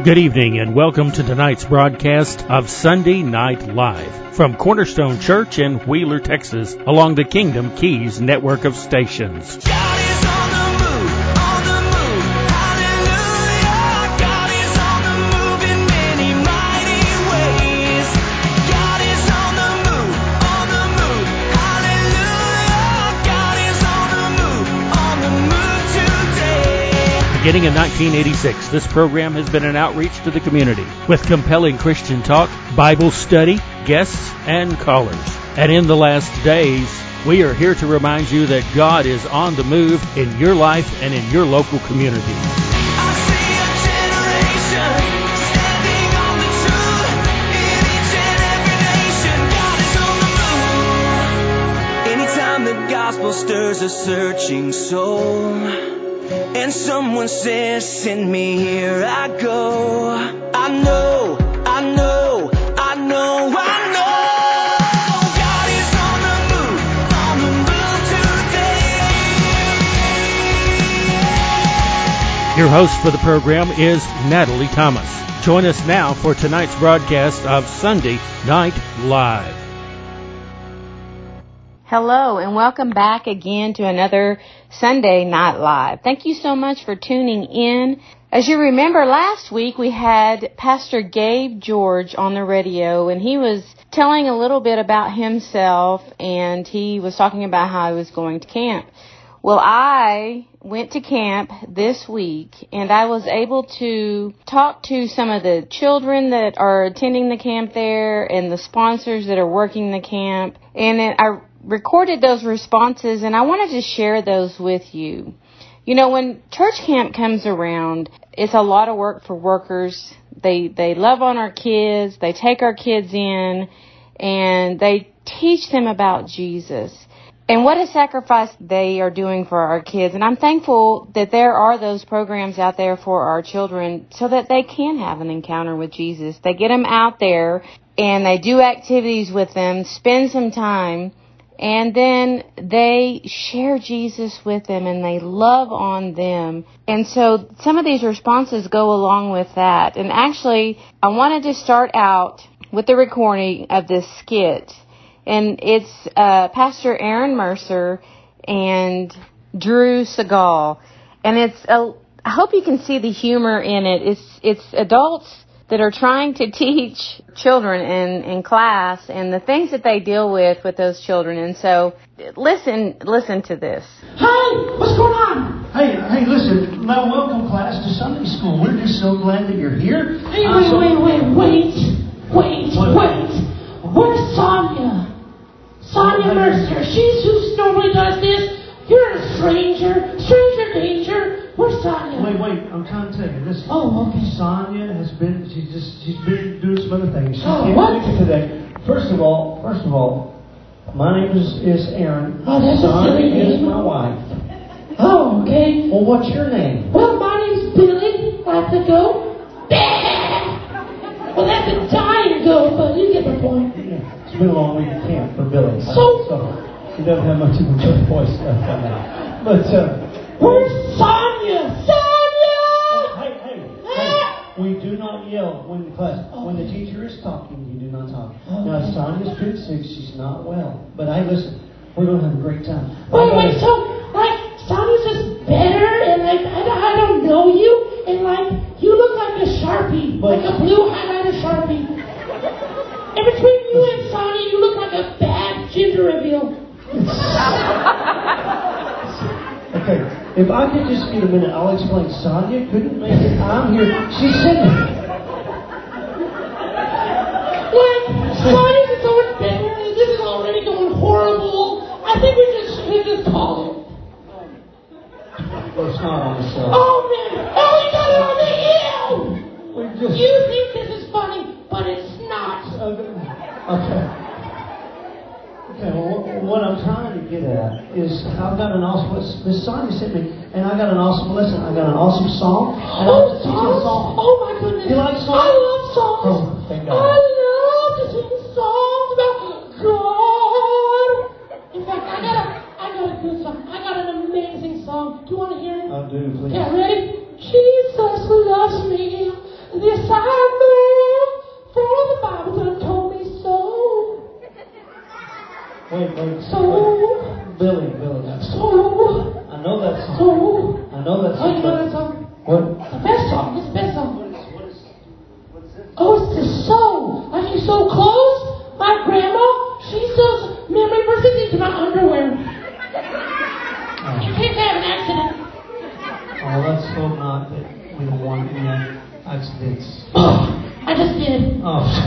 Good evening and welcome to tonight's broadcast of Sunday Night Live from Cornerstone Church in Wheeler, Texas, along the Kingdom Keys network of stations. God is on the move, hallelujah. God is on the move in many mighty ways. God is on the move, hallelujah. God is on the move today. Beginning in 1986, this program has been an outreach to the community with compelling Christian talk, Bible study, guests, and callers. And in the last days, we are here to remind you that God is on the move in your life and in your local community. I see a generation standing on the truth in each and every nation. God is on the move. Anytime the gospel stirs a searching soul, and someone says, "Send me, here I go." I know. God is on the move today. Your host for the program is Natalie Thomas. Join us now for tonight's broadcast of Sunday Night Live. Hello and welcome back again to another Sunday Night Live. Thank you so much for tuning in. As you remember, last week we had Pastor Gabe George on the radio, and he was telling a little bit about himself, and he was talking about how he was going to camp. Well, I went to camp this week, and I was able to talk to some of the children that are attending the camp there and the sponsors that are working the camp, and I recorded those responses, and I wanted to share those with you. You know, when church camp comes around, it's a lot of work for workers. They love on our kids, they take our kids in, and they teach them about Jesus. And what a sacrifice they are doing for our kids. And I'm thankful that there are those programs out there for our children so that they can have an encounter with Jesus. They get them out there and they do activities with them, spend some time, and then they share Jesus with them and they love on them. And so some of these responses go along with that. And actually, I wanted to start out with the recording of this skit. And it's Pastor Aaron Mercer and Drew Segal. And I hope you can see the humor in it. It's adults that are trying to teach children in class and the things that they deal with those children. And so listen to this. Hi, what's going on? Hey, listen, my welcome class to Sunday school. We're just so glad that you're here. Hey, wait. Where's Sonia? Sonia Mercer. She's who normally does this. You're a stranger danger. Where's Sonia? Wait, I'm trying to tell you. Listen. Oh, okay. Sonia has been, she's been doing some other things. She can't make it today. First of all, my name is Aaron. Oh, that's Sonia is my wife. Oh, okay. Well, what's your name? Well, my name's Billy. I have to go. Well, that's a dying goat, but you get the point. Yeah. It's been a long week at camp for Billy. So he doesn't have much of a voice left on that. But, where's Sonia? Hey. We do not yell when the class. When the teacher is talking, you do not talk. Now, Sonia's been sick. She's not well. But hey, listen, we're going to have a great time. Wait, so, Sonia's just better, and I don't know you, and you look like a Sharpie, like a blue highlighter Sharpie. And between you and Sonia, you look like a bad gender reveal. Okay, if I could just get a minute, I'll explain. Sonia couldn't make it. I'm here. She's sitting. Sonia is so much better. This is already going horrible. I think we just call it. Well, it's not on the show. Oh, man. Oh, we got it on the air. You think this is funny, but it's not. Okay. Okay, well, what I'm trying to get at is I've got an awesome, Miss Sonia sent me, and I got an awesome song. And I'll teach you a song. Oh, my goodness. You like songs? I love songs. Oh, thank God. I love to sing songs about God. In fact, I got a good song. I got an amazing song. Do you want to hear it? I do, please. Okay, ready? Jesus loves me. This Billy. So. Billy. So. I know that song. So. I know that Oh, you song. know that song? What? The best song. It's the best song. What is it? Oh, it's the sew. Like you sew clothes. My grandma, she sews memory verses into my underwear. In case I have an accident. Oh, let's hope not that we don't want any accidents. I just did.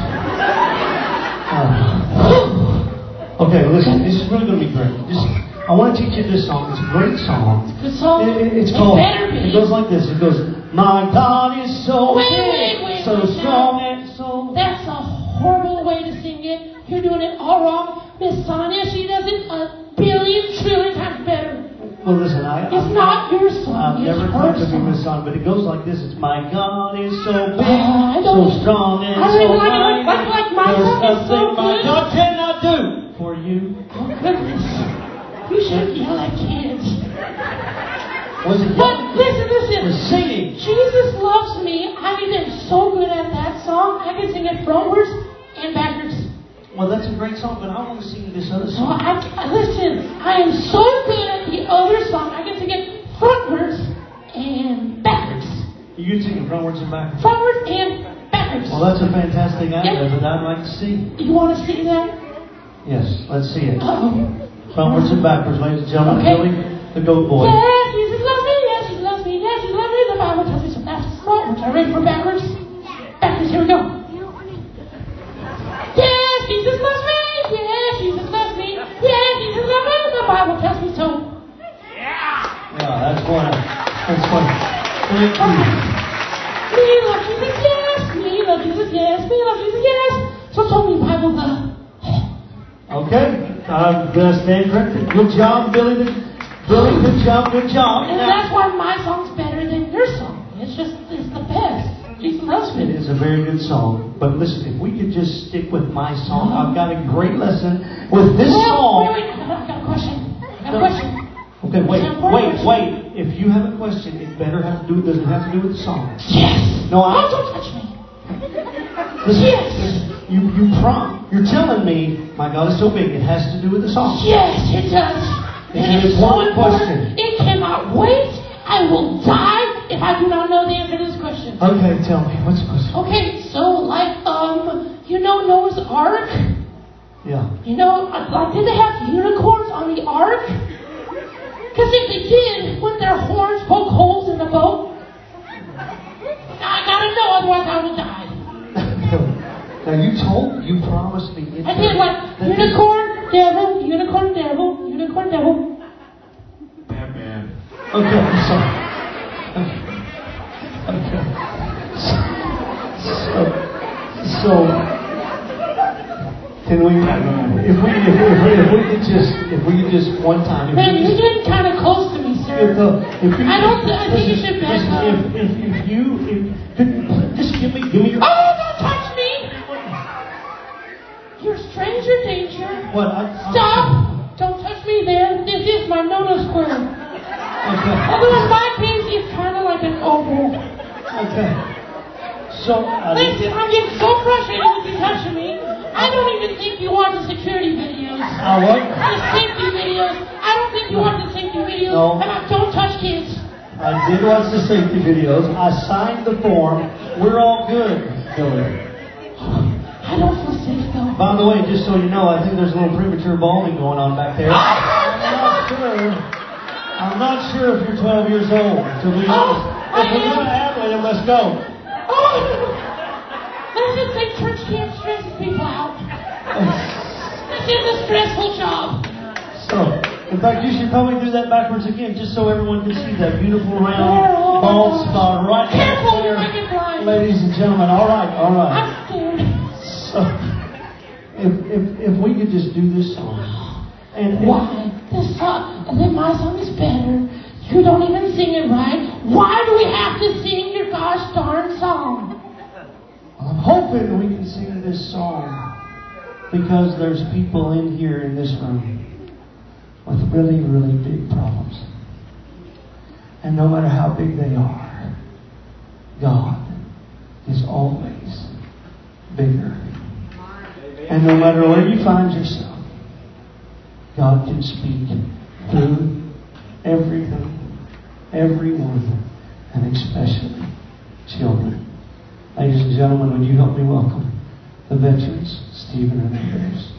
Okay, listen, this is really going to be great. I want to teach you this song. It's a great song. Good song. It's called, better be. it goes like this. It goes, my God is so Wait, big, so wait, strong and so... That's a horrible way to sing it. You're doing it all wrong. Miss Sonia, she does it a billion, trillion times better. Well, listen, It's not your song. I've It's never her tried to be song. Miss Song, but it goes like this. It's my God is so big, I so don't- strong and I so really like mighty. my There's song is so nothing my good. God cannot do for you. Oh, goodness. You should yell at kids. Was it But yelling? listen. Or singing? Jesus loves me. I am so good at that song. I can sing it frontwards and backwards. Well, that's a great song, but I want to sing this other So song. listen, I am so good at the other song. I can sing it frontwards and backwards. You can sing it frontwards and backwards. Frontwards and backwards. Well, that's a fantastic idea that I'd like to see. You want to see that? Yes, let's see it. Uh-oh. Frontwards and backwards, ladies and gentlemen. Okay. Billy, the goat boy. Yes, Jesus loves me. Yes, Jesus loves me. Yes, Jesus loves me. The Bible tells me so. That's frontwards. Are you ready for backwards? Backwards. Here we go. Yes, Jesus loves me. Yes, Jesus loves me. Yes, Jesus loves me. The Bible tells me so. Yeah, that's one. That's funny. Thank you. Me love Jesus, yes. Me love Jesus, yes. Me love Jesus, yes. So told me Bible Okay, I'm going to stand corrected. Good job, Billy. Billy, good job. And that's why my song's better than your song. It's the best. Jesus loves It me. is a very good song. But listen, if we could just stick with my song, I've got a great lesson with this song. Wait. I got a question. Okay, wait. If you have a question, it doesn't have to do with the song. Yes. No, don't touch me. Listen, Yes. You're telling me, my God is so big, it has to do with the song. Yes, it does. It is so one important. question. It cannot wait. I will die if I do not know the answer to this question. Okay, tell me. What's the question? Okay, so Noah's Ark? Yeah. Did they have unicorns on the Ark? Because if they did, wouldn't their horns poke holes in the boat? I gotta know, otherwise I will die. Now you promised me. I did unicorn, devil, unicorn, devil, unicorn, devil. Batman. Okay, sorry. Okay. So can we? If we could just one time. Man, you're getting kind of close to me, sir. I think you should back up. If you just give me your. Oh, don't touch me! You're stranger danger. What? Stop! Don't touch me there. This is my Nona square. Okay. Although in my case, it's kind of like an oval. Okay. So. Listen, I'm getting so frustrated with you touching me. I don't even think you watch the security videos. What? The safety videos. I don't think you watch the safety videos. No. And I don't touch kids. I did watch the safety videos. I signed the form. We're all good, Billy. I don't feel safe though. By the way, just so you know, I think there's a little premature balding going on back there. I'm not sure if you're 12 years old, to be honest. If we're going to have one, it must go. Let's just say church can't stress people out. This is a stressful job. So, in fact, you should probably do that backwards again, just so everyone can see that beautiful round bald spot right Careful, there. you might get blind. Ladies and gentlemen, all right. I'm scared. So, if we could just do this song. Why? This song, then my song is better. You don't even sing it right. Why do we have to sing your gosh darn song? I'm hoping we can sing this song because there's people in here in this room with really, really big problems. And no matter how big they are, God is always bigger. And no matter where you find yourself, God can speak through everything, everyone, and especially children. Ladies and gentlemen, would you help me welcome the veterans, Stephen and Andrews.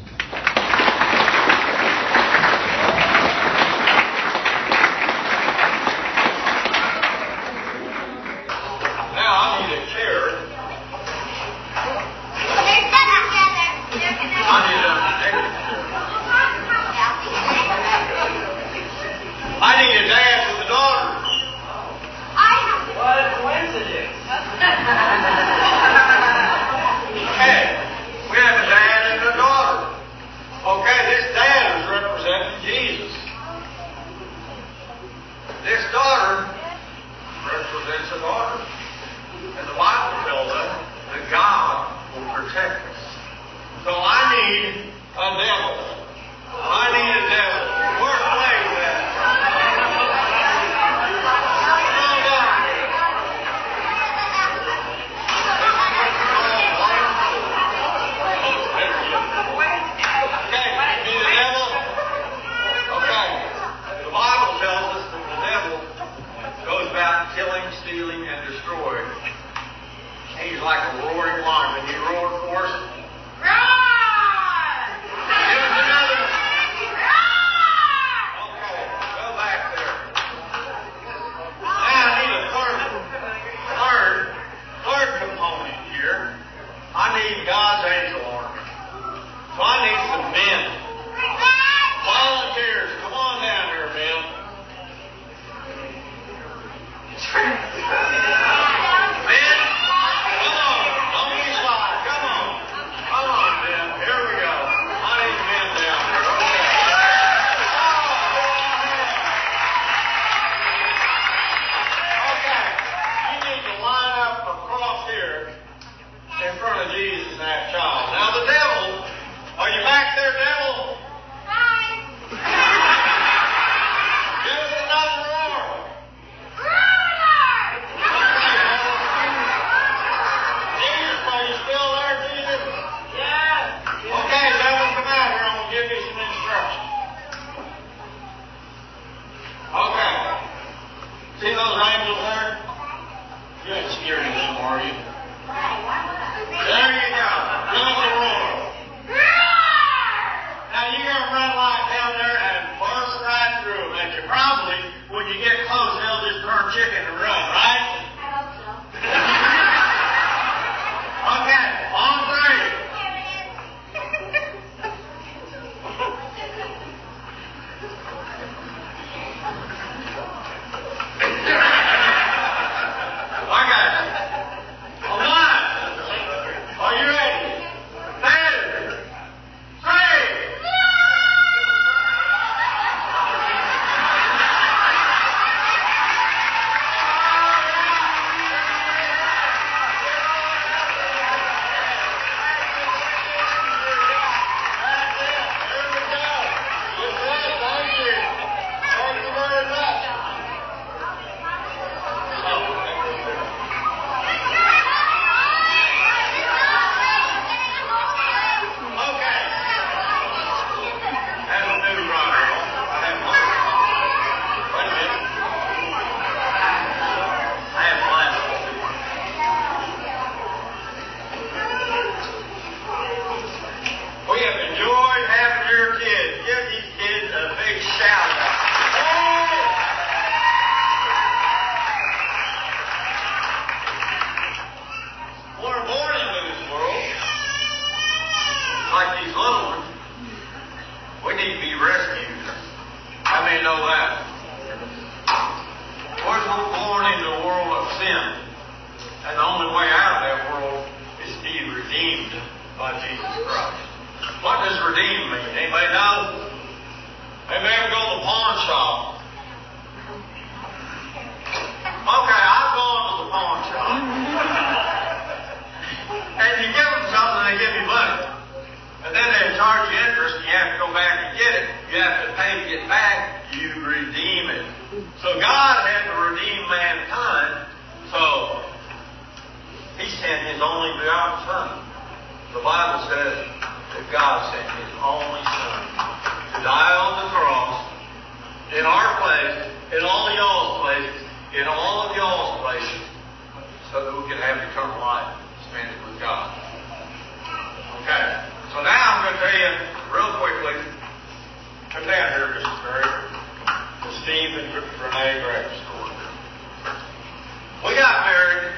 The Bible says that God sent His only Son to die on the cross in our place, in all of y'all's places, in all of y'all's places, so that we can have eternal life, spending with God. Okay, so now I'm going to tell you real quickly. Come down here, Mr. Barry. The Steve and Renee Graff story. We got married.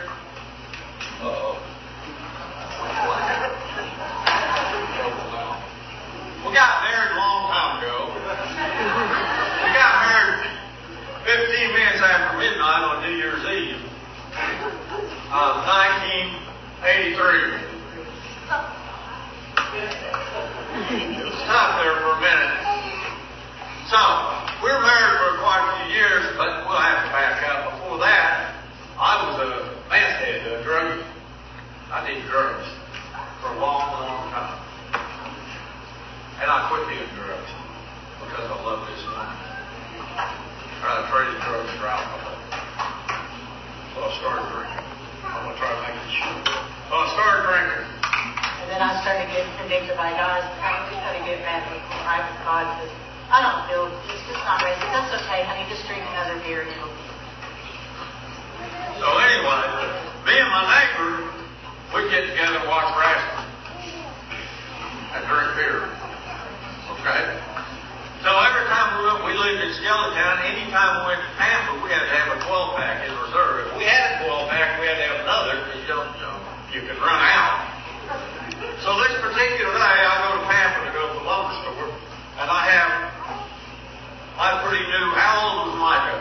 We got married a long time ago. We got married 15 minutes after midnight on New Year's Eve of 1983. Stop there for a minute. So, we were married for quite a few years, but we'll have to back up. Before that, I was a meth head, a druggie. I did drugs for a long, long time. And I quit doing drugs because I love this woman. I traded drugs for alcohol. So I started drinking. I'm going to try to make it short. So I started drinking. And then I started getting convicted by God. I just had to get mad with God because I don't feel, it's just not right. That's okay, honey, just drink another beer and it'll be. So anyway, me and my neighbor, we'd get together and watch wrestling and drink beer. Okay? So every time we lived in Skeleton, anytime we went to Tampa, we had to have a 12-pack in reserve. If we had a 12-pack, we had to have another because you can run out. So this particular day, I go to Tampa to go to the lumber store, and I pretty new. How old was Micah?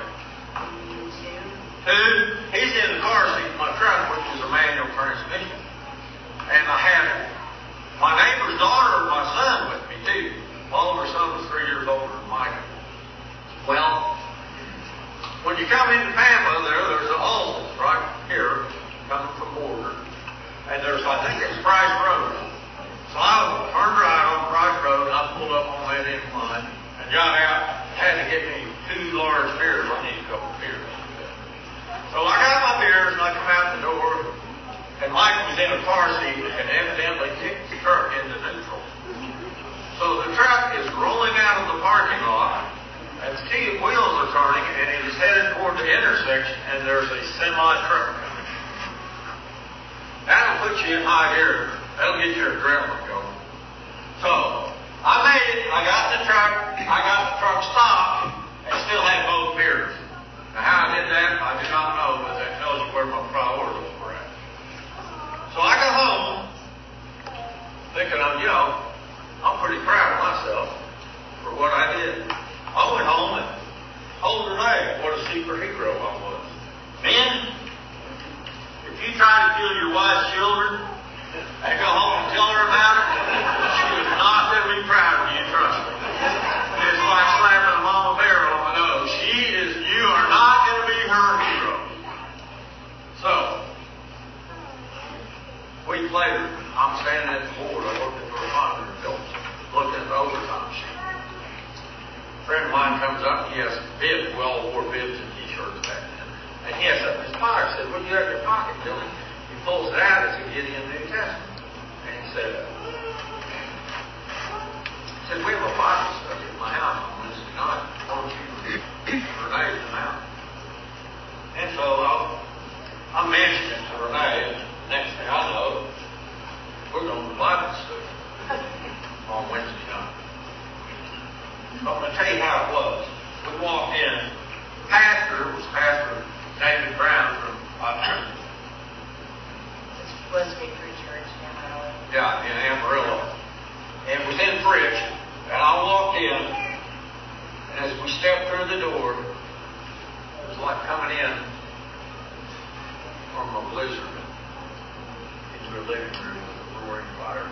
2. He's in the car seat in my truck, which is a manual transmission. And I had my neighbor's daughter and my son with me, too. Oliver's son was 3 years older than Micah. Well, when you come into Tampa, there's an Alton's right here, coming from Border. And there's, I think it's Price Road. So I turned right on Price Road, and I pulled up on that incline and got out. Had to get me 2 large beers. I need a couple of beers. So I got my beers, and I come out the door, and Mike was in a car seat and evidently kicked the truck into neutral. So the truck is rolling out of the parking lot, and the wheels are turning, and it is headed toward the intersection, and there's a semi-truck coming. That'll put you in high gear. That'll get your adrenaline going. So I made it. I got the truck stopped, and still had both beers. Now, how I did that, I do not know, but that tells you where my priorities were at. So I got home, thinking, I'm pretty proud of myself for what I did. I went home and told Renee what a superhero I was. Men, if you try to kill your wife's children and go home and tell her about it, she is not going to be proud of you, trust me. It's like slapping a mama bear on the nose. You are not going to be her hero. So, weeks later, I'm standing at the board. I looked at the refiner bills, looked at the overtime sheet. A friend of mine comes up, he has bibs. We all wore bibs and t-shirts back then. And he has something in his pocket. I said, "What do you have in your pocket, Billy?" He pulls it out. It's a Gideon New Testament. And he said, "We have a Bible study at my house on Wednesday night. Why don't you Renee come out?" And so I mentioned it to Renee, and next thing I know, we're going to Bible study on Wednesday night. So I'm going to tell you how it was. We walked in. The pastor was Pastor David Brown from West Victory Church in Amarillo. Yeah, in Amarillo. And it was in Fritch. And I walked in, and as we stepped through the door, it was like coming in from a blizzard into a living room with a roaring fire.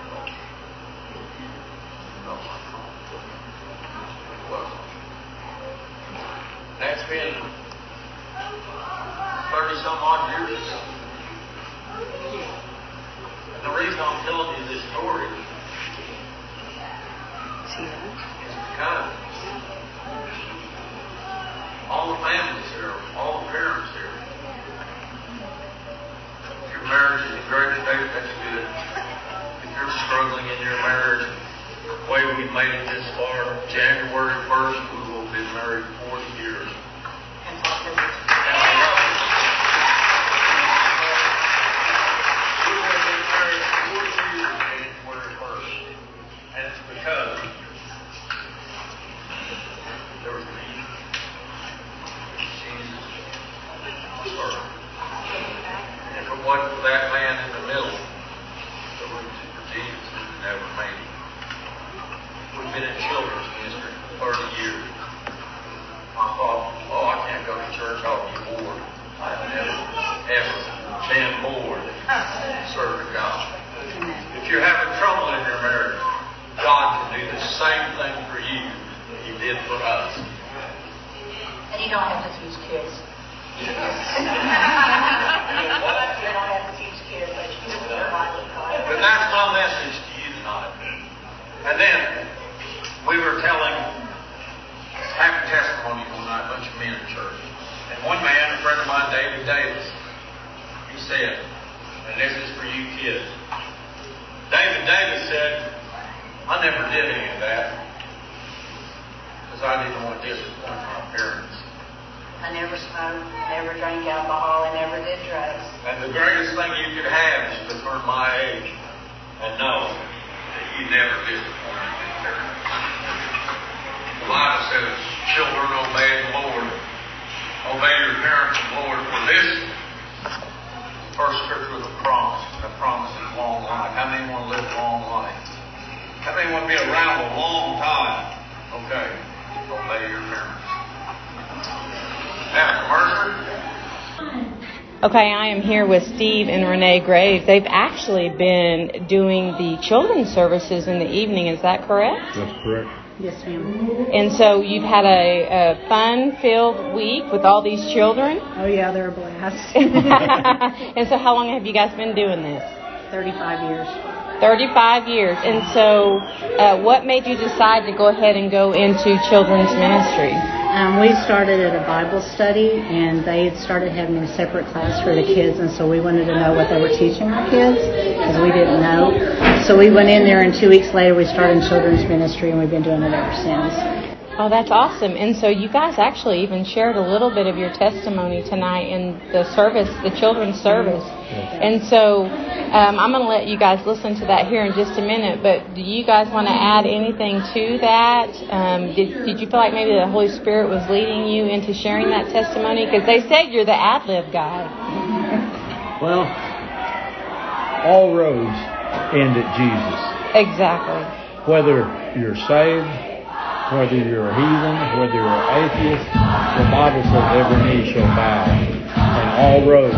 That's been 30-some odd years ago. And the reason I'm telling you this story is because all the families here, all the parents here, if your marriage is in great state, that's good. If you're struggling in your marriage, the way we made it this far, January same thing for you that He did for us. And you don't have to teach kids. You don't have to teach kids, but you can learn Bible. But that's my message to you tonight. And then we were having testimony one night, a bunch of men in church. And one man, a friend of mine, David Davis, he said, and this is for you kids, David Davis said, I never did any of that because I didn't want to disappoint my parents. I never smoked, never drank alcohol, I never did drugs. And the greatest thing you could have is to learn my age and know that you never disappointed your parents. The Bible says, children, obey the Lord. Obey your parents and Lord, for this first scripture of the promise. The promise is long life. How many want to live a long life? How many want to be around a long time? Okay. Obey your parents. Have mercy. Okay, I am here with Steve and Renee Graves. They've actually been doing the children's services in the evening. Is that correct? That's correct. Yes, ma'am. And so you've had a fun-filled week with all these children? Oh, yeah, they're a blast. And so how long have you guys been doing this? 35 years. 35 years. And so what made you decide to go ahead and go into children's ministry? We started at a Bible study, and they had started having a separate class for the kids, and so we wanted to know what they were teaching our kids, because we didn't know. So we went in there, and 2 weeks later we started children's ministry, and we've been doing it ever since. Oh, that's awesome. And so you guys actually even shared a little bit of your testimony tonight in the service, the children's service. And so I'm going to let you guys listen to that here in just a minute, but do you guys want to add anything to that? Did you feel like maybe the Holy Spirit was leading you into sharing that testimony? Because they said you're the ad-lib guy. Well, all roads end at Jesus. Exactly. Whether you're saved, whether you're a heathen, whether you're an atheist, the Bible says every knee shall bow, and all roads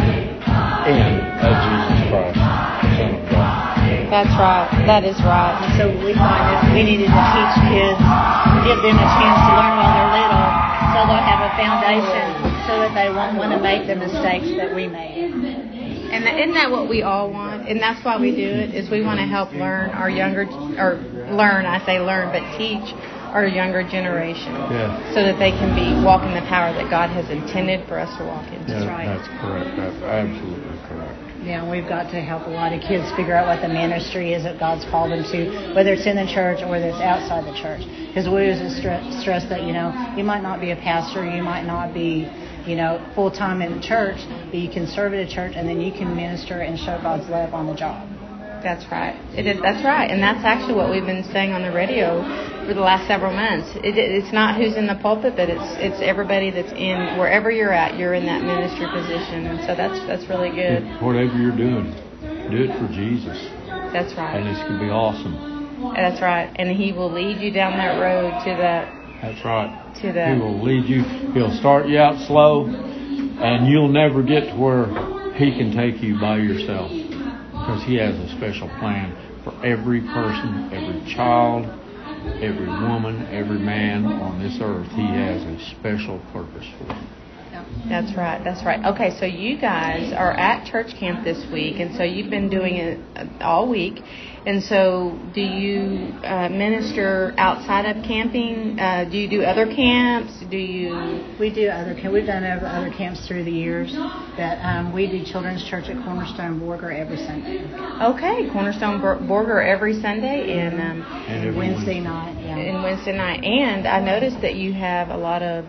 end at Jesus Christ, the Son of God. That's right. That is right. And so we thought that we needed to teach kids, give them a chance to learn while they're little, so they'll have a foundation so that they won't want to make the mistakes that we made. And isn't that what we all want? And that's why we do it, is we want to help learn our younger, or learn, I say learn, but teach our younger generation, so that they can walk in the power that God has intended for us to walk in. That's right. That's correct. That's absolutely correct. Yeah, and we've got to help a lot of kids figure out what the ministry is that God's called them to, whether it's in the church or whether it's outside the church. Because we always stress that, you might not be a pastor, you might not be, full-time in the church, but you can serve at a church and then you can minister and show God's love on the job. That's right. That's right. And that's actually what we've been saying on the radio for the last several months. It's not who's in the pulpit, but it's everybody that's in, wherever you're at, you're in that ministry position. And so that's really good. Whatever you're doing, do it for Jesus. That's right. And it's going to be awesome. That's right. And He will lead you down that road to that. That's right. To that. He will lead you. He'll start you out slow, and you'll never get to where He can take you by yourself. Because He has a special plan for every person, every child, every woman, every man on this earth. He has a special purpose for them. That's right. That's right. Okay, so you guys are at church camp this week, and so you've been doing it all week. And so do you minister outside of camping? Do you do other camps? We do other camps. We've done other camps through the years. That we do children's church at Cornerstone Borger every Sunday. Okay, Cornerstone Borger every Sunday and Wednesday night. Yeah. And Wednesday night. And I noticed that you have a lot of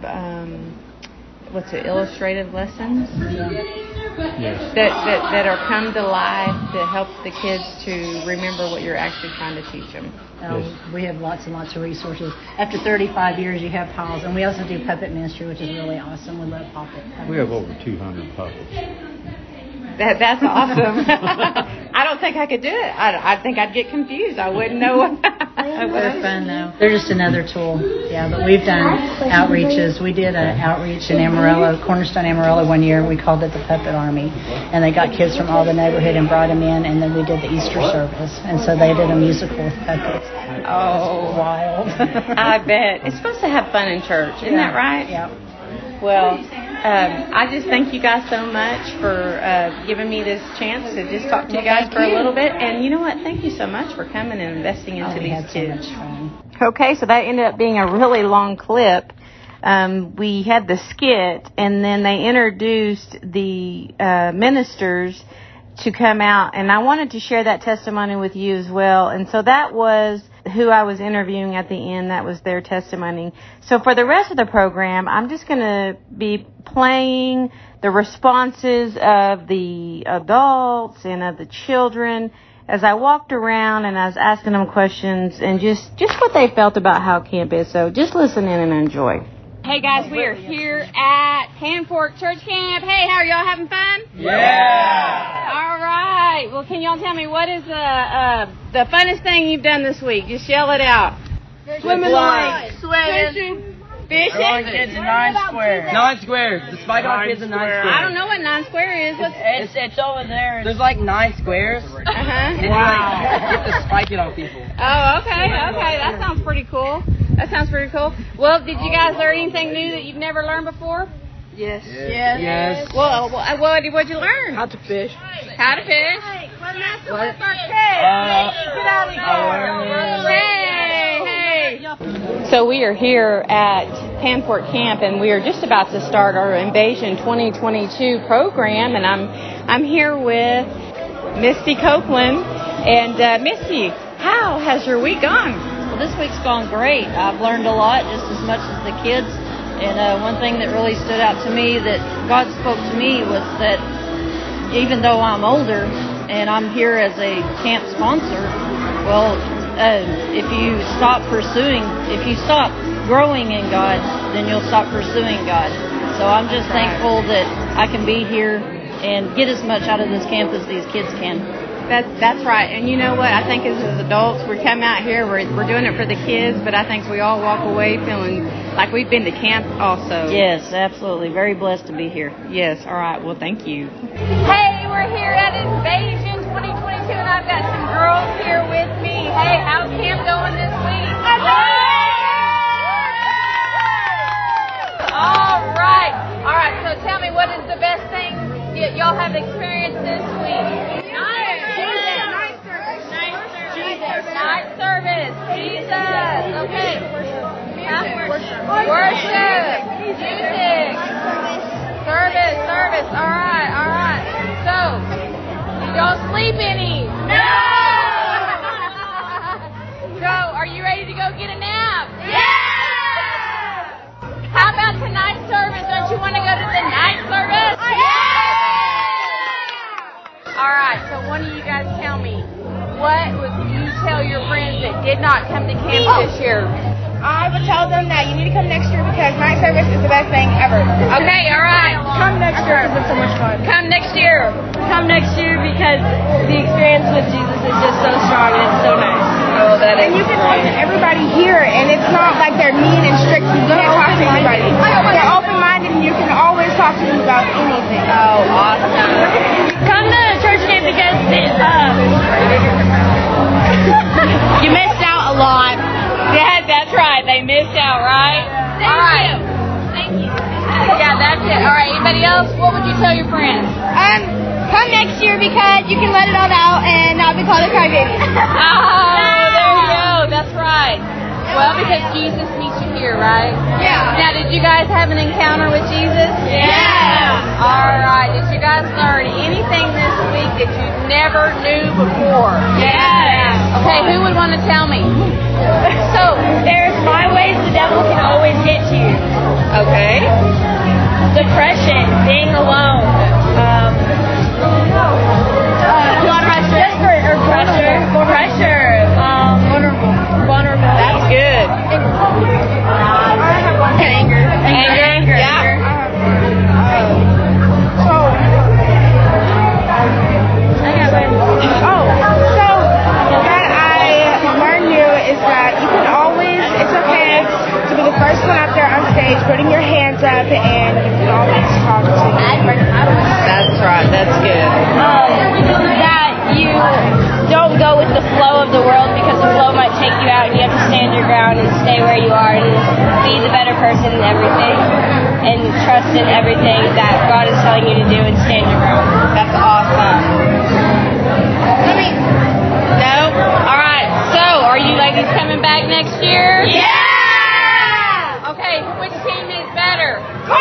illustrative lessons? Yes. That are come to life to help the kids to remember what you're actually trying to teach them. Yes. We have lots and lots of resources. After 35 years, you have piles. And we also do puppet ministry, which is really awesome. We love puppets. We have over 200 puppets. That's awesome. I don't think I could do it. I think I'd get confused. I wouldn't know. They're fun, though. They're just another tool. Yeah, but we've done outreaches. We did an outreach in Amarillo, Cornerstone, Amarillo, one year. We called it the Puppet Army. And they got kids from all the neighborhood and brought them in, and then we did the Easter service. And so they did a musical with puppets. Oh, Wild. I bet. It's supposed to have fun in church. Isn't that right? Yeah. Well, I just thank you guys so much for giving me this chance to just talk to you guys for a little bit. And you know what? Thank you so much for coming and investing into these kids. So much fun. Okay, so that ended up being a really long clip. We had the skit, and then they introduced the ministers to come out, and I wanted to share that testimony with you as well. And so that was who I was interviewing at the end. That was their testimony. So for the rest of the program, I'm just going to be playing the responses of the adults and of the children as I walked around and I was asking them questions and just what they felt about how camp is. So just listen in and enjoy. Hey guys, we are here at Hand Fork Church Camp. Hey, how are y'all having fun? Yeah! All right. Well, can y'all tell me what is the funnest thing you've done this week? Just yell it out. Swimming like Fishing. Everyone kids in 9 squares. 9 squares. The spike on kids in 9 squares. I don't know what 9 square is. It's over there. There's like 9 squares. Uh-huh. And you get to spike it on people. Oh, okay. That sounds pretty cool. Well, did you guys learn anything new that you've never learned before? Yes. Well, what'd you learn? How to fish. How to fish? What? Hey. So we are here at Hand Fork Camp, and we are just about to start our Invasion 2022 program, and I'm here with Misty Copeland. And Misty, how has your week gone? Well, this week's gone great. I've learned a lot, just as much as the kids. And one thing that really stood out to me that God spoke to me was that even though I'm older and I'm here as a camp sponsor, well, if you stop growing in God, then you'll stop pursuing God. So I'm just thankful that I can be here and get as much out of this camp as these kids can. That's right. And you know what? I think as adults, we come out here, we're doing it for the kids, but I think we all walk away feeling like we've been to camp also. Yes, absolutely. Very blessed to be here. Yes. All right. Well, thank you. Hey, we're here at Invasion 2022, and I've got some girls here with me. Hey, how's camp going this week? All right. So tell me, what is the best thing y'all have experienced this week? Night service. Jesus. Okay. Worship. Music. Service. All right. So, you don't sleep any? No! So, are you ready to go get a nap? Yeah! How about tonight's service? Don't you want to go to the night service? Yeah! All right. So, one of you guys tell me, what would you tell your friends that did not come to camp this year? I would tell them that you need to come next year because night service is the best thing ever. Okay, all right. Come next year because it's so much fun. Come next year. Come next year because the experience with Jesus is just so strong and it's so nice. Oh, that is And you can talk to everybody here, and it's not like they're mean and strict. You can't talk to anybody. They're open-minded, and you can always talk to them about anything. Oh, awesome. Come to church camp because you missed out a lot. Yeah, that's right. They missed out, right? Thank you. Yeah, that's it. All right, anybody else? What would you tell your friends? Come next year because you can let it all out and not be called a crybaby. Oh, there you go. That's right. Well, because Jesus meets you here, right? Yeah. Now, did you guys have an encounter with Jesus? Yeah. All right. Did you guys learn anything this week that you never knew before? Yeah. Okay, who would want to tell me? So, there's 5 ways the devil can always get to you. Okay. Depression, being alone, pressure, vulnerability. That's good. Anger. Yeah. So what I learned new is that take you out and you have to stand your ground and stay where you are and be the better person in everything and trust in everything that God is telling you to do and stand your ground. That's awesome. No? All right. So, are you ladies coming back next year? Yeah! Okay, which team is better?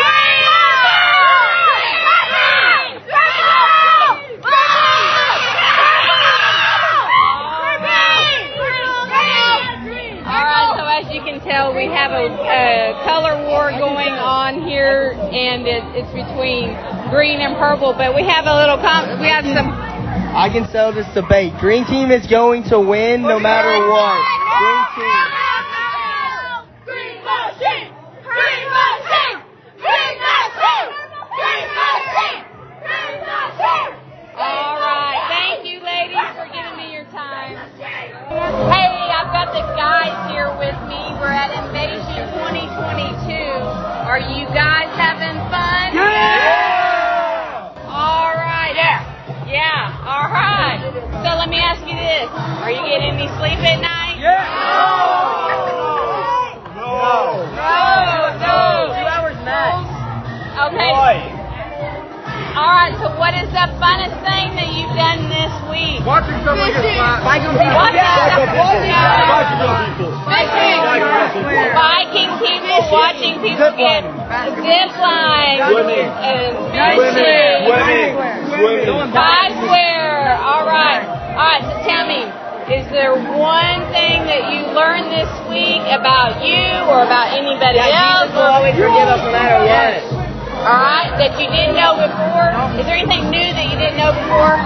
You can tell we have a color war going on here, and it's between green and purple. But we have a little we have some. I can settle this debate. Green team is going to win no matter what. Green team. Green machine! Green machine! Green machine! Green machine! Green machine! All right, thank you, ladies, for giving me your time. Hey, I've got the guys here with me. We're at Invasion 2022. Are you guys having fun? Yeah! All right. Yeah. All right. So let me ask you this. Are you getting any sleep at night? Yeah! No. 2 hours max. Okay. Boy. All right, so what is the funnest thing that you've done this week? Watching someone get slapped. Biking people, watching people get zip line, Swimming. Five Square. All right, so tell me, is there one thing that you learned this week about you or about anybody else? Jesus will always forgive us no matter what. All right, that you didn't know before? Is there anything new that you didn't know before?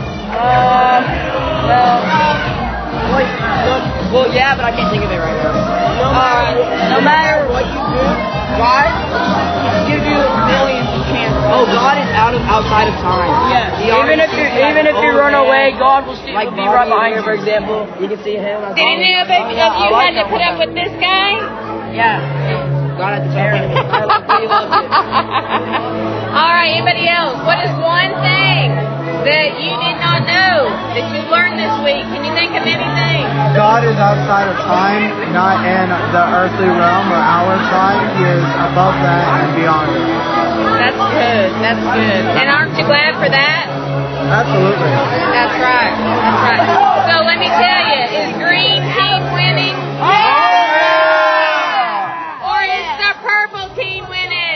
Well, yeah, but I can't think of it right now. No matter what you do, God gives you millions of chances. Oh, God is outside of time. Yeah. Even if you run away, God will still be right behind you. For example, you can see him. Did any of you had to put up with this guy? Yeah. God had to tell him. He loved it. All right, anybody else? What is one thing that you did not know that you learned this week? Can you think of anything? God is outside of time, not in the earthly realm or our time. He is above that and beyond it. That's good. That's good. And aren't you glad for that? Absolutely. That's right. That's right. So let me tell you, is Green Team winning? Or is the Purple Team winning?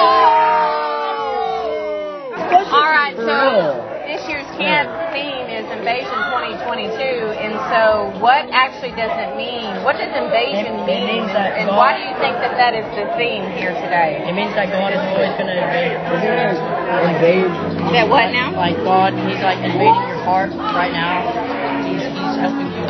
All right, so this year's camp theme is Invasion 2022, and so what actually does it mean? What does invasion mean, and why do you think that is the theme here today? It means that God is always going to invade. That what now? Like God, He's like invading your heart right now. He's helping you.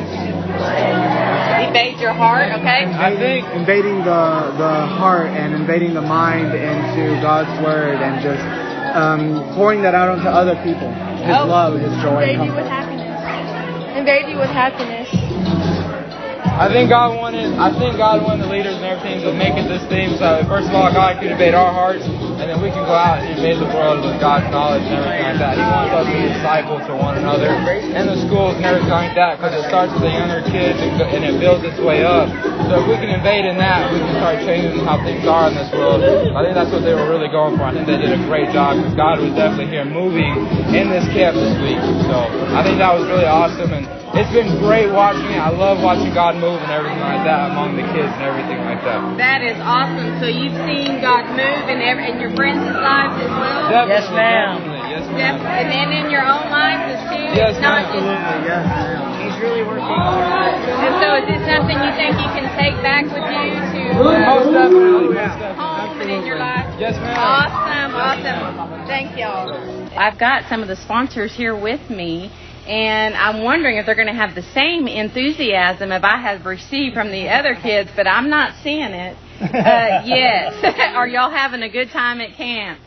Invade your heart, okay? I think invading the heart and invading the mind into God's word and just pouring that out onto other people. His love, His joy. Invade you with happiness. I think God wanted the leaders and everything to make it this theme. So first of all, God can invade our hearts, and then we can go out and invade the world with God's knowledge and everything like that. He wants us to be disciples to one another in the schools and everything like that, because it starts with the younger kids and it builds its way up. So if we can invade in that, we can start changing how things are in this world. I think that's what they were really going for. I think they did a great job, because God was definitely here moving in this camp this week. So I think that was really awesome, and it's been great watching it. I love watching God move and everything like that among the kids and everything like that. That is awesome. So you've seen God move in your friends' lives as well? Definitely, yes, ma'am. Yes, ma'am. And then in your own lives too? Yes, ma'am. Absolutely, yes, ma'am. He's really working. And so is this something you think you can take back with you to Most definitely. home and in your life? Yes, ma'am. Awesome. Thank y'all. I've got some of the sponsors here with me, and I'm wondering if they're going to have the same enthusiasm if I have received from the other kids, but I'm not seeing it yet. Are y'all having a good time at camp?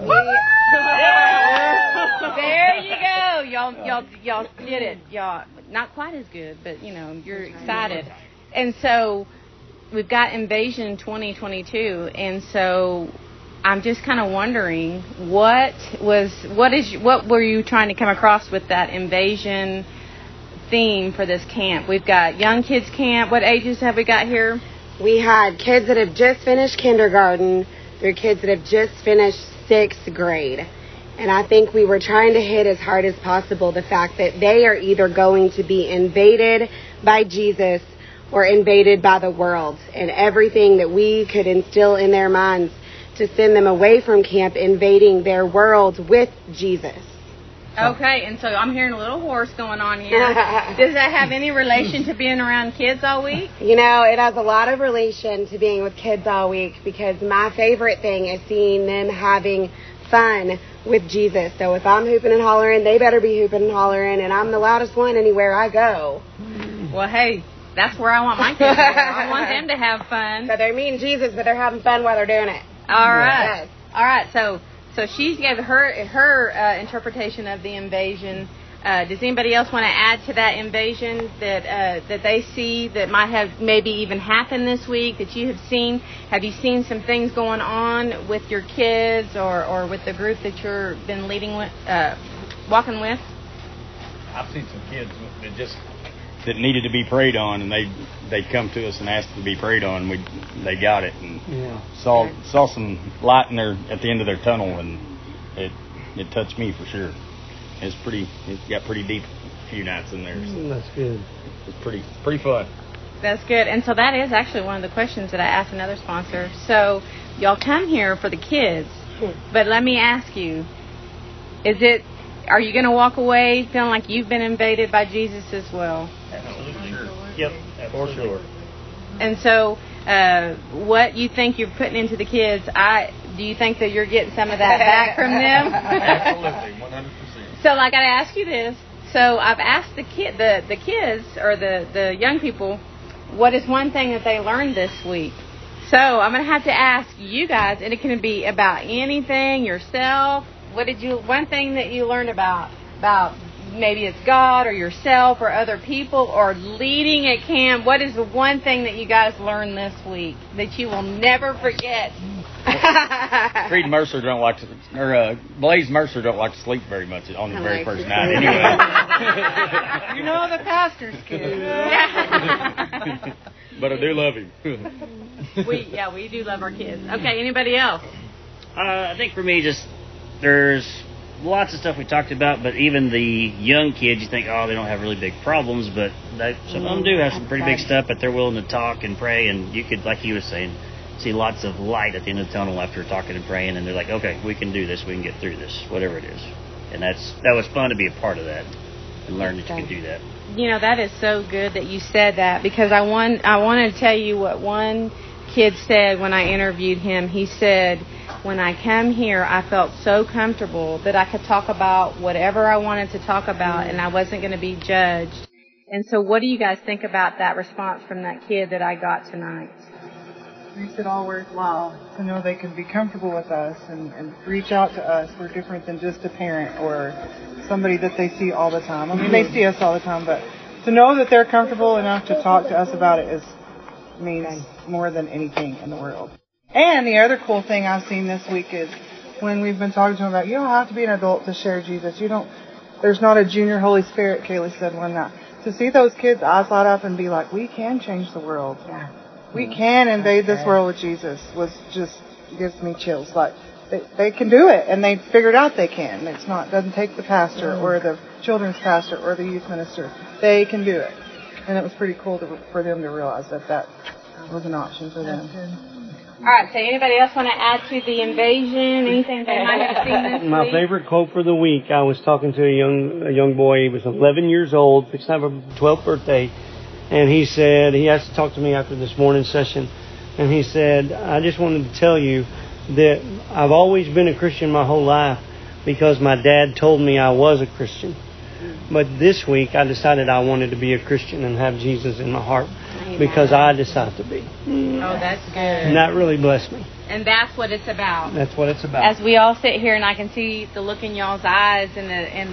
There you go. Y'all did it. Y'all not quite as good, but you're excited. And so we've got Invasion 2022, and so I'm just kind of wondering what were you trying to come across with that invasion theme for this camp. We've got young kids camp. What ages have we got here? We had kids that have just finished kindergarten through kids that have just finished 6th grade. And I think we were trying to hit as hard as possible the fact that they are either going to be invaded by Jesus or invaded by the world, and everything that we could instill in their minds to send them away from camp, invading their world with Jesus. Okay, and so I'm hearing a little horse going on here. Does that have any relation to being around kids all week? You know, it has a lot of relation to being with kids all week, because my favorite thing is seeing them having fun with Jesus. So if I'm hooping and hollering, they better be hooping and hollering, and I'm the loudest one anywhere I go. Well, hey, that's where I want my kids to go. I want them to have fun. So they're meeting Jesus, but they're having fun while they're doing it. All right. Yes. All right. So she gave her interpretation of the invasion. Does anybody else want to add to that invasion that they see that might have maybe even happened this week that you have seen? Have you seen some things going on with your kids or with the group that you've been leading with, walking with? I've seen some kids that needed to be prayed on, and they'd come to us and asked to be prayed on. They got it, and saw some light at the end of their tunnel, and it touched me for sure. It got pretty deep a few nights in there. So that's good. It's pretty fun. That's good. And so that is actually one of the questions that I asked another sponsor. So y'all come here for the kids, but let me ask you, are you going to walk away feeling like you've been invaded by Jesus as well? Absolutely. Sure. Yep. For sure. And so what you think you're putting into the kids, do you think that you're getting some of that back from them? Absolutely. 100%. So I got to ask you this. So I've asked the kids or the young people, what is one thing that they learned this week? So I'm going to have to ask you guys, and it can be about anything, yourself. One thing that you learned about maybe it's God or yourself or other people or leading at camp? What is the one thing that you guys learned this week that you will never forget? Blaze Mercer don't like to sleep very much on the very first night anyway. You know the pastor's kid. But I do love him. We do love our kids. Okay, anybody else? I think for me, there's lots of stuff we talked about, but even the young kids, you think, they don't have really big problems, but some of them do have some pretty big stuff, but they're willing to talk and pray, and you could, like he was saying, see lots of light at the end of the tunnel after talking and praying, and they're like, okay, we can do this, we can get through this, whatever it is. And that was fun to be a part of that and learn that you can do that. You know, that is so good that you said that, because I want to tell you what one kid said when I interviewed him. He said, when I come here, I felt so comfortable that I could talk about whatever I wanted to talk about, and I wasn't going to be judged. And so what do you guys think about that response from that kid that I got tonight? Makes it all worthwhile to know they can be comfortable with us and reach out to us. We're different than just a parent or somebody that they see all the time. I mean, they see us all the time, but to know that they're comfortable enough to talk to us about it means more than anything in the world. And the other cool thing I've seen this week is when we've been talking to them about, you don't have to be an adult to share Jesus. There's not a junior Holy Spirit, Kaylee said one night. To see those kids' eyes light up and be like, we can change the world. Yeah. We can invade this world with Jesus gives me chills. Like, they can do it, and they figured out they can. Doesn't take the pastor or the children's pastor or the youth minister. They can do it. And it was pretty cool for them to realize that was an option for them. All right, so anybody else want to add to the invasion? Anything they might have seen this week? My favorite quote for the week, I was talking to a young boy. He was 11 years old, fixing to have a 12th birthday. And he said, he asked to talk to me after this morning session. And he said, I just wanted to tell you that I've always been a Christian my whole life because my dad told me I was a Christian. But this week I decided I wanted to be a Christian and have Jesus in my heart. Amen. Because I decided to be. Oh, that's good. And that really blessed me. And that's what it's about. That's what it's about. As we all sit here and I can see the look in y'all's eyes and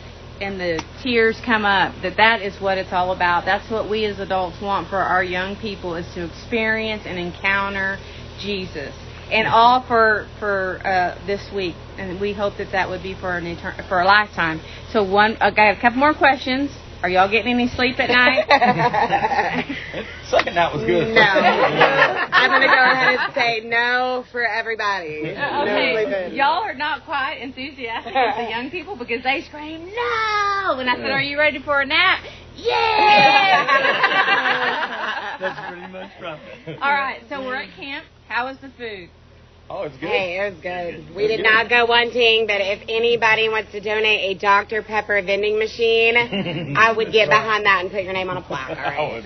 the tears come up, that is what it's all about. That's what we as adults want for our young people, is to experience and encounter Jesus. And all for this week, and we hope that would be for a lifetime. So I have a couple more questions. Are y'all getting any sleep at night? Second night was good. No. I'm going to go ahead and say no for everybody. Okay, y'all are not quite enthusiastic as the young people because they scream, no! And I said, are you ready for a nap? Yeah! That's pretty much right. All right, so we're at camp. How was the food? Oh, it's good. Hey, it was good. We did not go wanting, but if anybody wants to donate a Dr. Pepper vending machine, I would get behind that and put your name on a plaque, all right?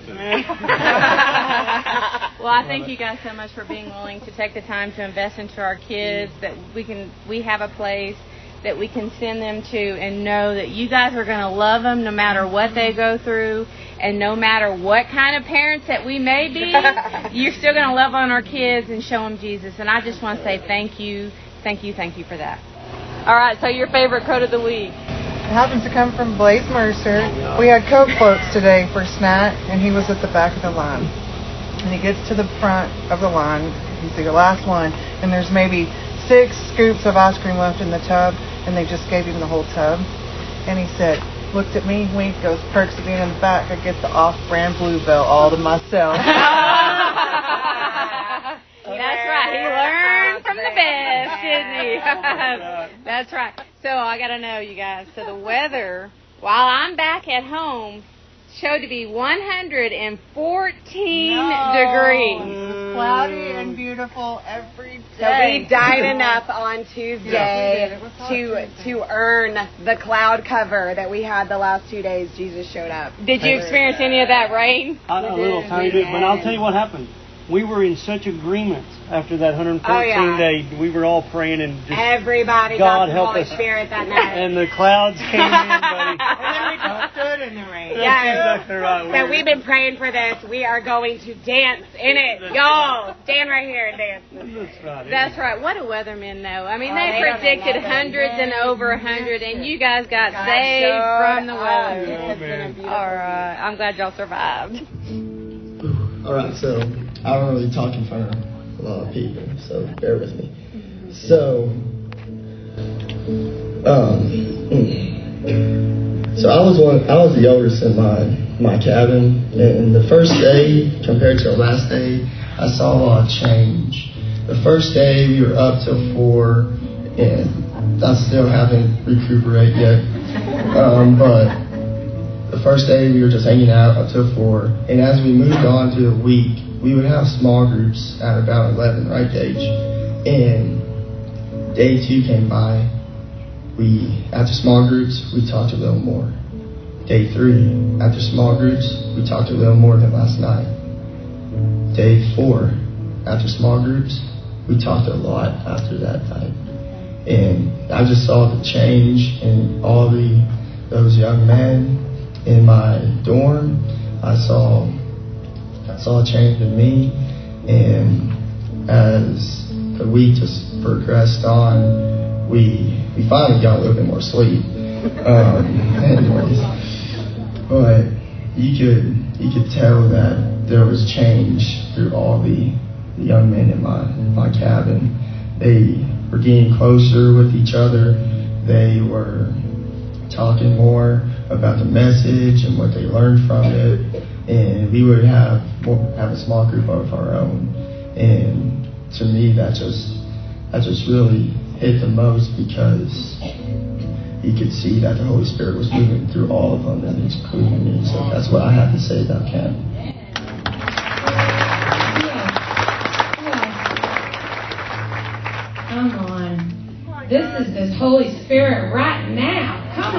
Well, I thank you guys so much for being willing to take the time to invest into our kids, that we have a place that we can send them to and know that you guys are going to love them no matter what they go through and no matter what kind of parents that we may be, you're still going to love on our kids and show them Jesus. And I just want to say thank you for that. All right, so your favorite quote of the week. It happens to come from Blaze Mercer. We had Coke floats today for snack, and he was at the back of the line. And he gets to the front of the line. He's the last one, and there's maybe 6 scoops of ice cream left in the tub, and they just gave him the whole tub. And he said, looked at me, winked, goes, perks of being in the back, I get the off-brand Bluebell all to myself. That's right. He learned from the best, didn't he? That's right. So I got to know, you guys. So the weather, while I'm back at home, showed to be 114 degrees. It was cloudy and beautiful every day. So we died enough on Tuesday to earn the cloud cover that we had the last 2 days. Jesus showed up. Did you experience any of that rain? A little tiny bit, but I'll tell you what happened. We were in such agreement after that 114 day. We were all praying and just everybody God got the help Holy us. Spirit that night. And the clouds came in, buddy. And then we just stood in the rain. Yeah. Exactly right. So we've been praying for this. We are going to dance in it. Y'all, stand right here and dance. That's right. That's right. What do weathermen know? I mean, they predicted hundreds and over 100, and you guys got saved from the weather. All right. I'm glad y'all survived. All right, so I don't really talk in front of a lot of people, so bear with me. So I was the youngest in my cabin, and the first day compared to the last day, I saw a lot of change. The first day we were up till 4, and I still haven't recuperated yet. But the first day we were just hanging out up till 4, and as we moved on to the week, we would have small groups at about 11, right, Gage? And day 2 came by. After small groups, we talked a little more. Day 3, after small groups, we talked a little more than last night. Day 4, after small groups, we talked a lot after that night. And I just saw the change in all those young men in my dorm. I saw a change in me, and as the week just progressed on, we finally got a little bit more sleep. Anyways, but you could tell that there was change through all the young men in my cabin. They were getting closer with each other. They were talking more about the message and what they learned from it, and we would have a small group of our own. And to me, that just really hit the most, because you could see that the Holy Spirit was moving through all of them, and including me. So that's what I have to say about camp. Come on. This is the Holy Spirit right now. Come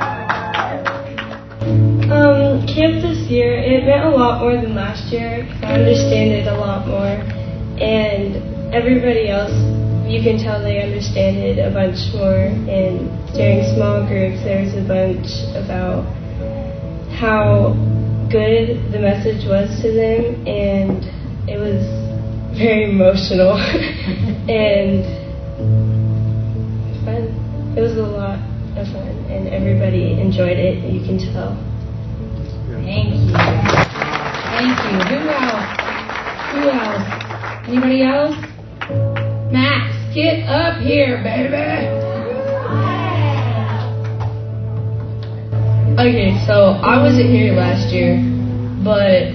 on. Camp this year, it meant a lot more than last year, because I understand it a lot more. And everybody else, you can tell they understand it a bunch more. And during small groups, there was a bunch about how good the message was to them, and it was very emotional and fun. It was a lot of fun, and everybody enjoyed it, you can tell. Thank you. Thank you. Who else? Anybody else? Max, get up here, baby. Okay, so I wasn't here last year, but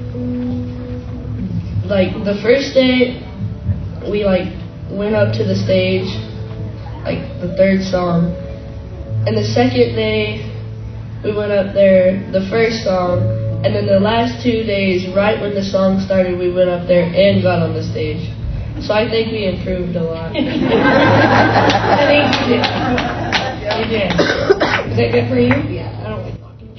like the first day we like went up to the stage, like the third song, and the second day we went up there the first song, and then the last 2 days right when the song started we went up there and got on the stage. So I think we improved a lot. I think you did. You did. Is that good for you? Yeah, I don't like talking.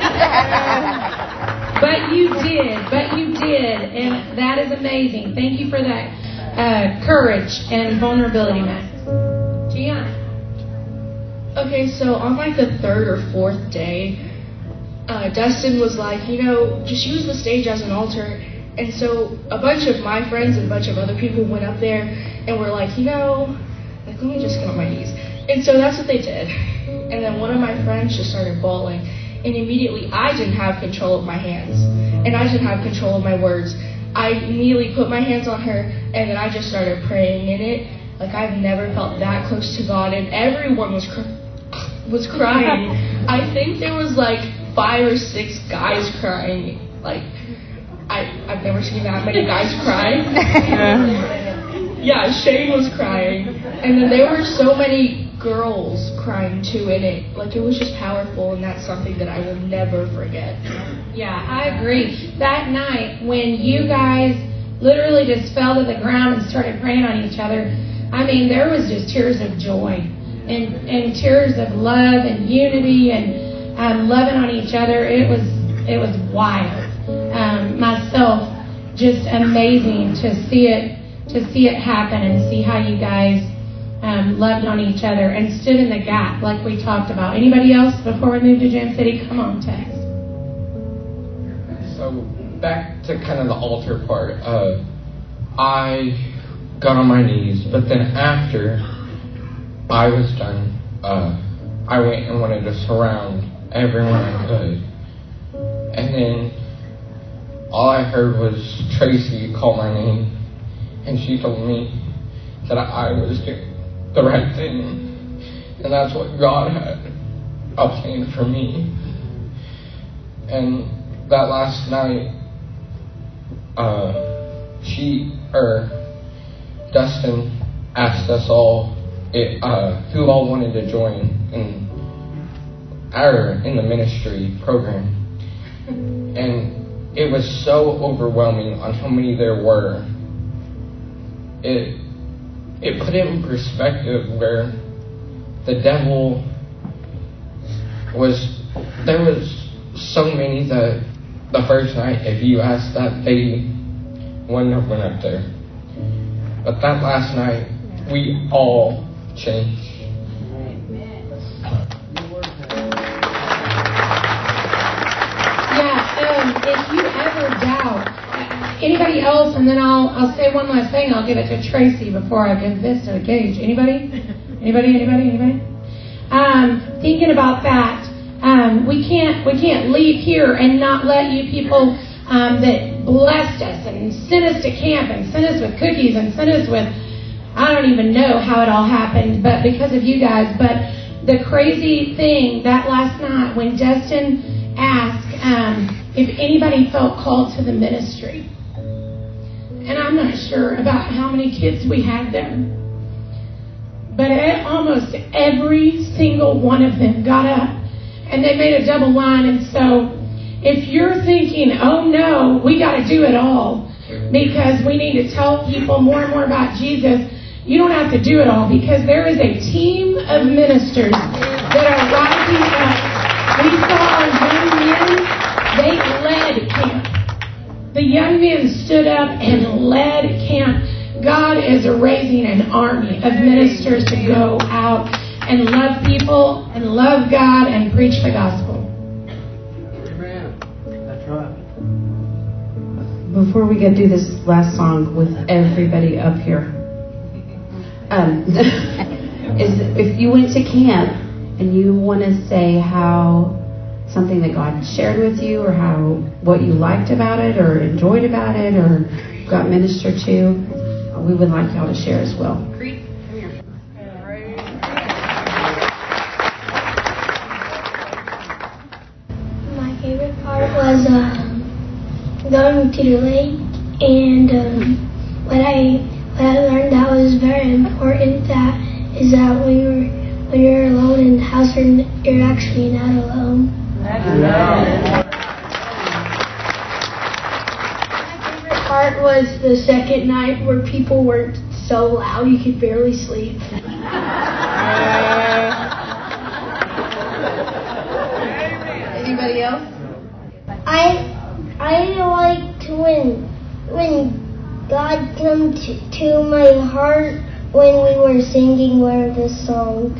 But you did, and that is amazing. Thank you for that courage and vulnerability, Max. Gianna. Okay, so on like the third or fourth day, Dustin was like, just use the stage as an altar. And so a bunch of my friends and a bunch of other people went up there and were like, let me just get on my knees. And so that's what they did. And then one of my friends just started bawling. And immediately I didn't have control of my hands. And I didn't have control of my words. I immediately put my hands on her and then I just started praying in it. Like I've never felt that close to God. And everyone was crying. I think there was like 5 or 6 guys crying. Like, I've never seen that many guys cry. Yeah, Shane was crying. And then there were so many girls crying too in it. Like, it was just powerful, and that's something that I will never forget. Yeah, I agree. That night, when you guys literally just fell to the ground and started praying on each other, I mean, there was just tears of joy and tears of love and unity and loving on each other. It was wild. Myself, just amazing to see it happen and see how you guys loved on each other and stood in the gap like we talked about. Anybody else before we move to Jam City? Come on, Tex. So back to kind of the altar part. I got on my knees, but then after I was done, I went and wanted to surround everyone I could. And then all I heard was Tracy call my name, and she told me that I was doing the right thing, and that's what God had planned for me. And that last night, Dustin asked us all who all wanted to join in the ministry program, and it was so overwhelming on how many there were. It put it in perspective where the devil there was so many that the first night, if you asked that, they wouldn't have went up there. But that last night, we all changed. If you ever doubt anybody else, and then I'll say one last thing. I'll give it to Tracy before I give this to Gage. Anybody? Thinking about that, we can't leave here and not let you people that blessed us and sent us to camp and sent us with cookies and sent us with, I don't even know how it all happened, but because of you guys. But the crazy thing that last night when Dustin asked if anybody felt called to the ministry. And I'm not sure about how many kids we had there. But almost every single one of them got up and they made a double line. And so if you're thinking, oh no, we got to do it all because we need to tell people more and more about Jesus, you don't have to do it all because there is a team of ministers that are rising up. We saw our young men. They led camp. The young men stood up and led camp. God is raising an army of ministers to go out and love people and love God and preach the gospel. Amen. That's right. Before we do this last song with everybody up here, if you went to camp and you want to say how something that God shared with you, or what you liked about it, or enjoyed about it, or got ministered to, we would like y'all to share as well. Creep, come here. part was going to the lake, and what I learned that was very important is that when you're alone in the house, you're actually not alone. My favorite part was the second night where people were so loud you could barely sleep. Anybody else? I liked when God came to my heart when we were singing one of the songs.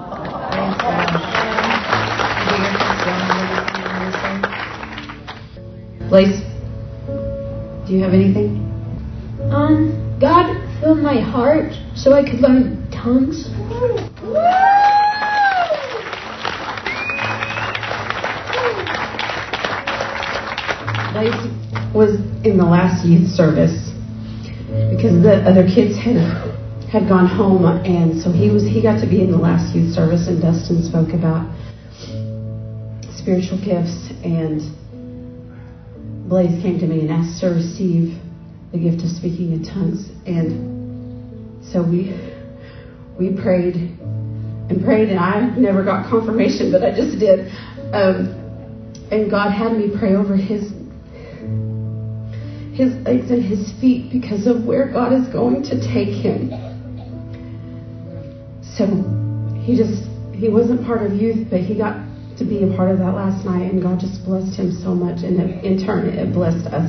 Blaze, do you have anything? God filled my heart so I could learn tongues. Blaze was in the last youth service because the other kids had gone home, and so he got to be in the last youth service, and Dustin spoke about spiritual gifts, and Blaze came to me and asked to receive the gift of speaking in tongues, and so we prayed and prayed, and I never got confirmation, but I just did, and God had me pray over his legs and his feet because of where God is going to take him. So he wasn't part of youth, but he got to be a part of that last night, and God just blessed him so much, and in turn it blessed us.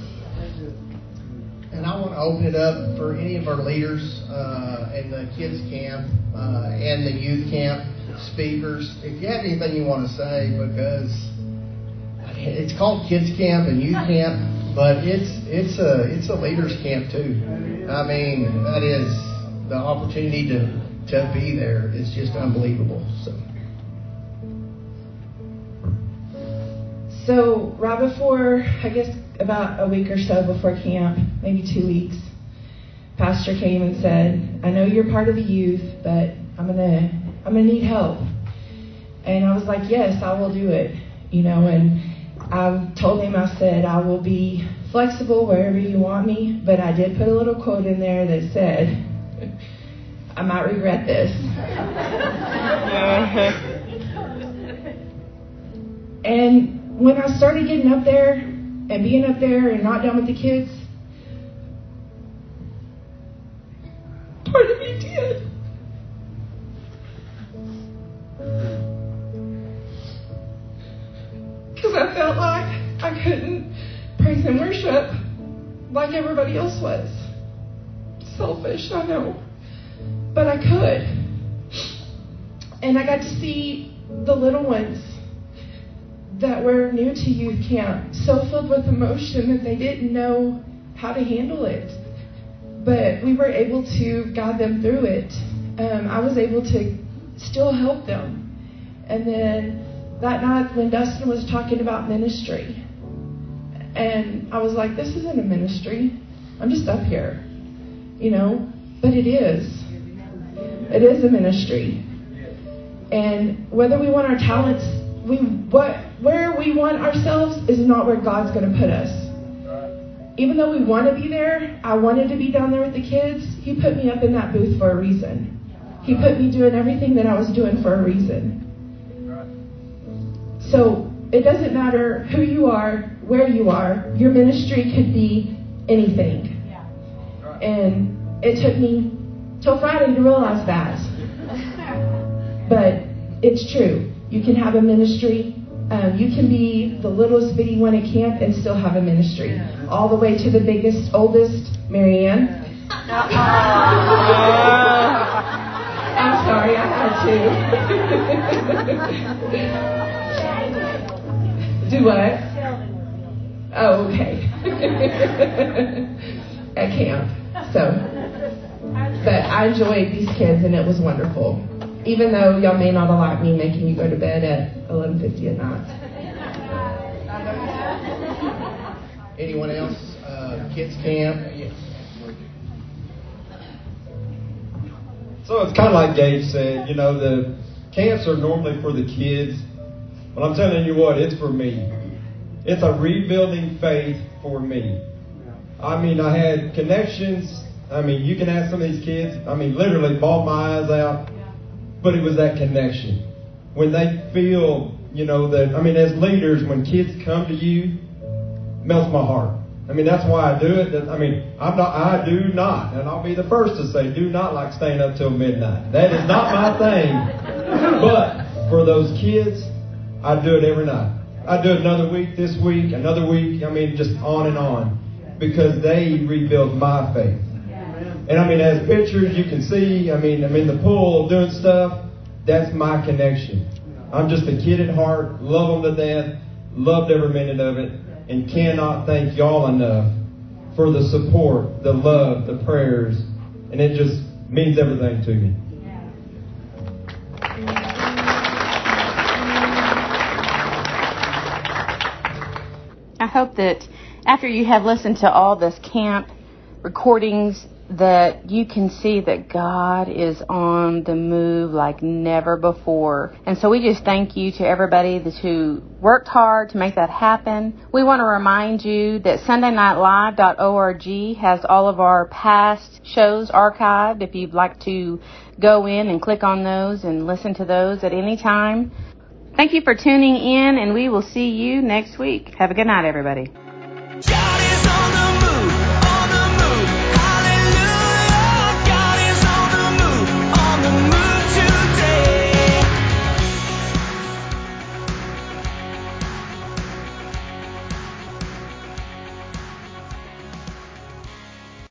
And I want to open it up for any of our leaders in the kids camp and the youth camp speakers. If you have anything you want to say, because it's called kids camp and youth camp, but it's a leaders camp too. I mean, that is the opportunity to be there is just unbelievable. So right before, I guess about a week or so before camp, maybe 2 weeks, Pastor came and said, I know you're part of the youth, but I'm gonna need help. And I was like, yes, I will do it. And I told him, I said, I will be flexible wherever you want me, but I did put a little quote in there that said, I might regret this. And when I started getting up there and being up there and not done with the kids, part of me did. Because I felt like I couldn't praise and worship like everybody else was. Selfish, I know. But I could. And I got to see the little ones that were new to youth camp, so filled with emotion that they didn't know how to handle it. But we were able to guide them through it. I was able to still help them. And then that night when Dustin was talking about ministry, and I was like, this isn't a ministry. I'm just up here, but it is. It is a ministry. And whether we want our talents, where we want ourselves is not where God's going to put us. Even though we want to be there, I wanted to be down there with the kids. He put me up in that booth for a reason. He put me doing everything that I was doing for a reason. So it doesn't matter who you are, where you are. Your ministry could be anything. And it took me till Friday to realize that. But it's true. You can have a ministry. You can be the littlest bitty one at camp and still have a ministry. All the way to the biggest, oldest, Marianne. I'm sorry, I had to. Do what? Oh, okay. At camp. But I enjoyed these kids, and it was wonderful. Even though y'all may not have liked me making you go to bed at 11:50 at night. Anyone else? Kids camp? So it's kind of like Gabe said, the camps are normally for the kids, but I'm telling you what, it's for me. it's a rebuilding faith for me. I mean, I had connections. I mean, you can ask some of these kids. I mean, literally bawled my eyes out. But it was that connection. When they feel, you know, that, I mean, as leaders, when kids come to you, it melts my heart. I mean, that's why I do it. I mean, I do not, and I'll be the first to say, do not like staying up till midnight. That is not my thing. But for those kids, I do it every night. I do it another week, this week, another week. I mean, just on, because they rebuild my faith. And I mean, as pictures you can see, I mean, I'm in the pool doing stuff. That's my connection. I'm just a kid at heart, love them to death, loved every minute of it, and cannot thank y'all enough for the support, the love, the prayers, and it just means everything to me. I hope that after you have listened to all this camp recordings, that you can see that God is on the move like never before. And so we just thank you to everybody who worked hard to make that happen. We want to remind you that SundayNightLive.org has all of our past shows archived if you'd like to go in and click on those and listen to those at any time. Thank you for tuning in, and we will see you next week. Have a good night, everybody.